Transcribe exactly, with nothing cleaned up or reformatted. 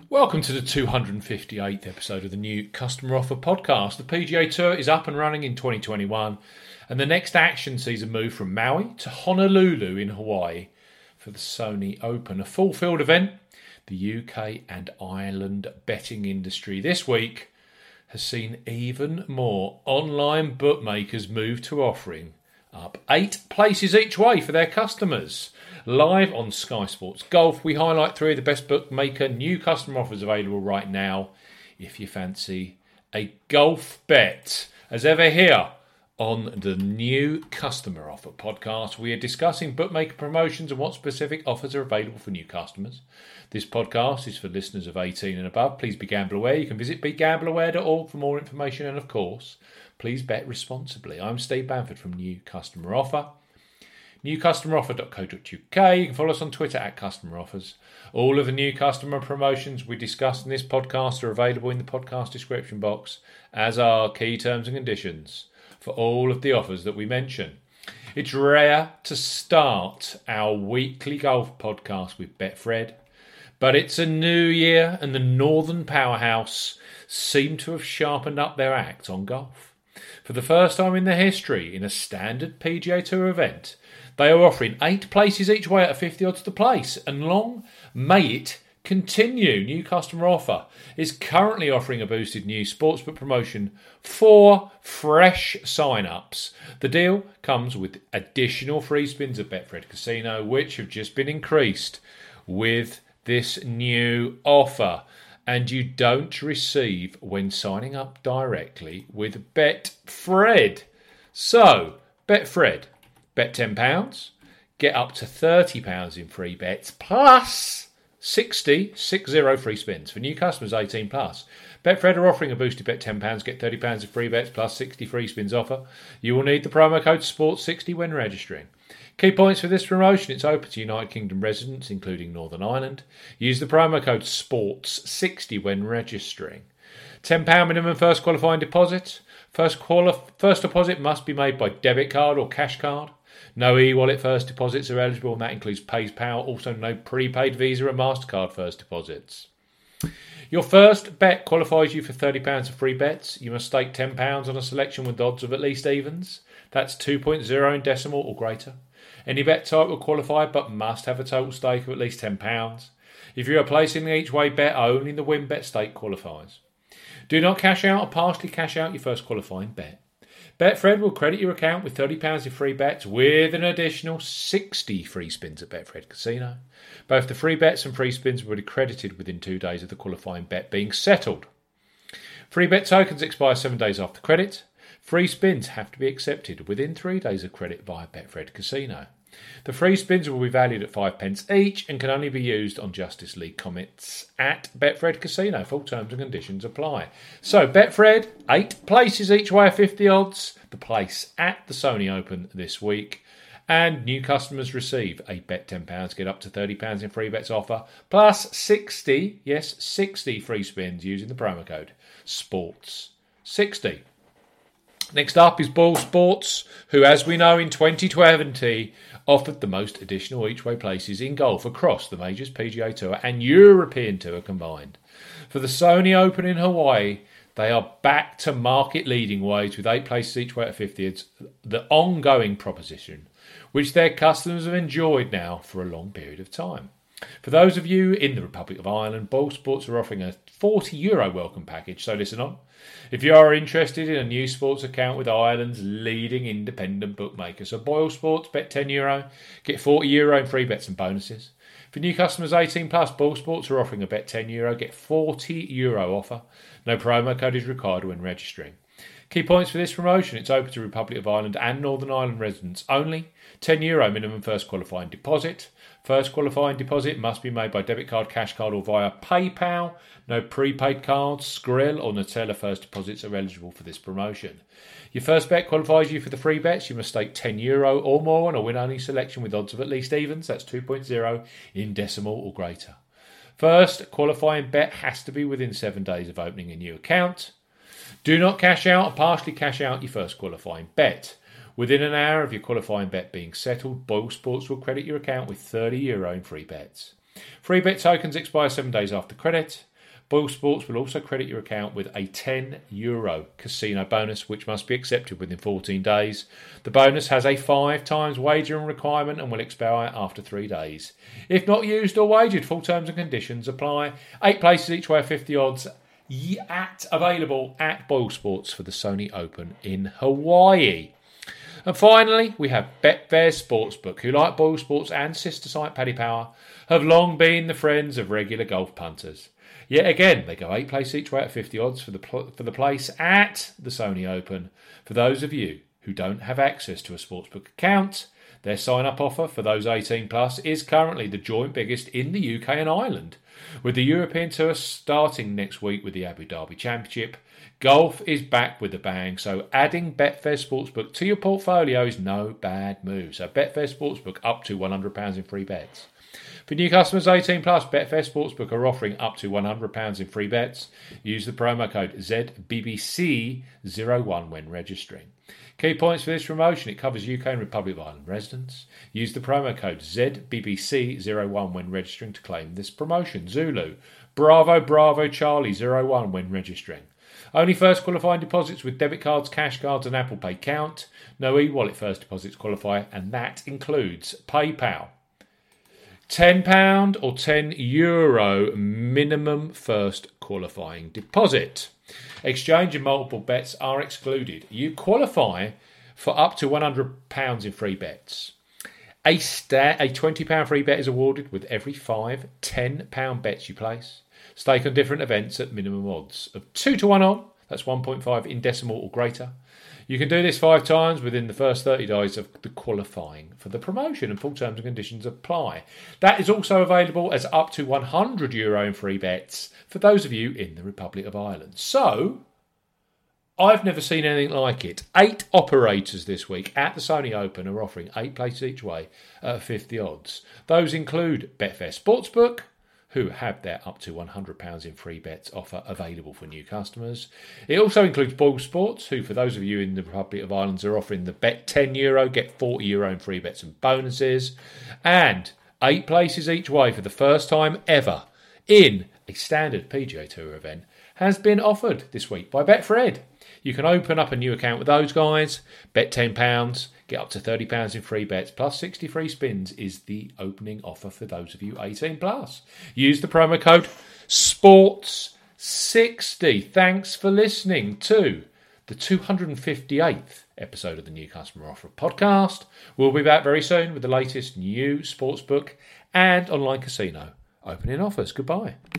Welcome to the two hundred fifty-eighth episode of the new Customer Offer Podcast. The P G A Tour is up and running in twenty twenty-one, and the next action sees a move from Maui to Honolulu in Hawaii for the Sony Open, a full field event. The U K and Ireland betting industry this week has seen even more online bookmakers move to offering up eight places each way for their customers. Live on Sky Sports Golf, we highlight three of the best bookmaker new customer offers available right now if you fancy a golf bet. As ever here on the new Customer Offer Podcast, we are discussing bookmaker promotions and what specific offers are available for new customers. This podcast is for listeners of eighteen and above. Please be gamble aware. You can visit be gamble aware dot org for more information, and of course, please bet responsibly. I'm Steve Bamford from New Customer Offer. new customer offer dot co dot uk. You can follow us on Twitter at Customer Offers. All of the new customer promotions we discussed in this podcast are available in the podcast description box, as are key terms and conditions for all of the offers that we mention. It's rare to start our weekly golf podcast with Betfred, but it's a new year and the Northern Powerhouse seem to have sharpened up their act on golf. For the first time in their history, in a standard P G A Tour event, they are offering eight places each way at a fifty odds to place, and long may it continue. New Customer Offer is currently offering a boosted new sportsbook promotion for fresh sign-ups. The deal comes with additional free spins at Betfred Casino, which have just been increased with this new offer, and you don't receive when signing up directly with Betfred. So, Betfred. Bet ten pounds, get up to thirty pounds in free bets, plus sixty, six zero free spins. For new customers eighteen plus, Betfred are offering a boosted bet ten pounds, get thirty pounds in free bets, plus sixty free spins offer. You will need the promo code sport sixty when registering. Key points for this promotion: it's open to United Kingdom residents, including Northern Ireland. Use the promo code sports sixty when registering. ten pounds minimum first qualifying deposit. First, quali- first deposit must be made by debit card or cash card. No e-wallet first deposits are eligible, and that includes PayPal. Also, no prepaid Visa and MasterCard first deposits. Your first bet qualifies you for thirty pounds of free bets. You must stake ten pounds on a selection with odds of at least evens. That's two point oh in decimal or greater. Any bet type will qualify, but must have a total stake of at least ten pounds. If you are placing the each way bet, only the win bet stake qualifies. Do not cash out or partially cash out your first qualifying bet. Betfred will credit your account with thirty pounds in free bets with an additional sixty free spins at Betfred Casino. Both the free bets and free spins will be credited within two days of the qualifying bet being settled. Free bet tokens expire seven days after credit. Free spins have to be accepted within three days of credit via Betfred Casino. The free spins will be valued at five pence each and can only be used on Justice League Comets at Betfred Casino. Full terms and conditions apply. So, Betfred, eight places each way at fifty odds. The place at the Sony Open this week. And new customers receive a bet ten pounds, get up to thirty pounds in free bets offer, plus sixty, yes, sixty free spins using the promo code sports sixty. Next up is Boyle Sports, who, as we know, in twenty twenty offered the most additional each-way places in golf across the majors, P G A Tour and European Tour combined. For the Sony Open in Hawaii, they are back to market-leading ways with eight places each way at fifty. It's the ongoing proposition, which their customers have enjoyed now for a long period of time. For those of you in the Republic of Ireland, Boyle Sports are offering a forty euro welcome package, so listen on. If you are interested in a new sports account with Ireland's leading independent bookmaker, so Boyle Sports, bet ten euro, get forty euro in free bets and bonuses. For new customers eighteen plus, Boyle Sports are offering a bet ten euro, get forty euro offer. No promo code is required when registering. Key points for this promotion: it's open to Republic of Ireland and Northern Ireland residents only. ten euro minimum first qualifying deposit. First qualifying deposit must be made by debit card, cash card or via PayPal. No prepaid cards, Skrill or Nutella first deposits are eligible for this promotion. Your first bet qualifies you for the free bets. You must stake ten euro or more on a win-only selection with odds of at least evens. That's two point oh in decimal or greater. First qualifying bet has to be within seven days of opening a new account. Do not cash out or partially cash out your first qualifying bet. Within an hour of your qualifying bet being settled, Boyle Sports will credit your account with thirty euro in free bets. Free bet tokens expire seven days after credit. Boyle Sports will also credit your account with a ten euro casino bonus, which must be accepted within fourteen days. The bonus has a five times wagering requirement and will expire after three days. If not used or wagered, full terms and conditions apply. Eight places each way of fifty odds at available at Boyle Sports for the Sony Open in Hawaii. And finally, we have Betfair Sportsbook, who, like Boyle Sports and sister site Paddy Power, have long been the friends of regular golf punters. Yet again, they go eight places each way at fifty odds for the pl- for the place at the Sony Open. For those of you who don't have access to a sportsbook account, their sign-up offer for those eighteen plus is currently the joint biggest in the U K and Ireland. With the European Tour starting next week with the Abu Dhabi Championship, golf is back with a bang, so adding Betfair Sportsbook to your portfolio is no bad move. So Betfair Sportsbook up to one hundred pounds in free bets. For new customers eighteen plus, Betfair Sportsbook are offering up to one hundred pounds in free bets. Use the promo code Z B B C zero one when registering. Key points for this promotion: it covers U K and Republic of Ireland residents. Use the promo code Z B B C zero one when registering to claim this promotion. Zulu, Bravo, Bravo, Charlie zero one when registering. Only first qualifying deposits with debit cards, cash cards and Apple Pay count. No e-wallet first deposits qualify, and that includes PayPal. ten pounds or ten euro minimum first qualifying deposit. Exchange and multiple bets are excluded. You qualify for up to one hundred pounds in free bets. A, sta- a twenty pounds free bet is awarded with every five ten pounds bets you place. Stake on different events at minimum odds of two to one on. That's one point five in decimal or greater. You can do this five times within the first thirty days of the qualifying for the promotion, and full terms and conditions apply. That is also available as up to one hundred euro in free bets for those of you in the Republic of Ireland. So, I've never seen anything like it. Eight operators this week at the Sony Open are offering eight places each way at fifty odds. Those include Betfair Sportsbook, who have their up to one hundred pounds in free bets offer available for new customers. It also includes Boyle Sports, who, for those of you in the Republic of Ireland, are offering the bet ten euro, get forty euro in free bets and bonuses. And eight places each way for the first time ever in a standard P G A Tour event has been offered this week by Betfred. You can open up a new account with those guys, bet ten pounds, get up to thirty pounds in free bets, plus sixty free spins is the opening offer for those of you eighteen plus. Use the promo code sports sixty. Thanks for listening to the two hundred fifty-eighth episode of the New Customer Offer podcast. We'll be back very soon with the latest new sportsbook and online casino opening offers. Goodbye.